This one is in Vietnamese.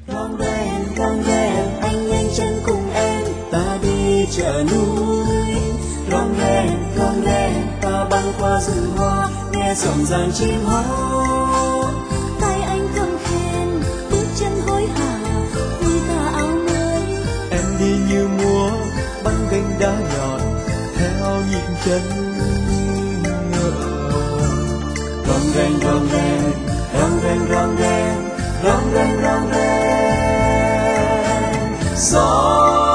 Ròn rèn, anh nhanh chân cùng em, ta đi chợ núi. Ròn rèn, ta băng qua rừng hoa, nghe rộn ràng chim hót. Tay anh cầm khen, bước chân hối hả, vui tà áo mới. Em đi như múa, băng gánh đá nhọn, theo nhịp chân ngựa. Ròn rèn, ròn rèn, ròn rèn, ròn rèn, ròn rèn, ròn rèn. Gió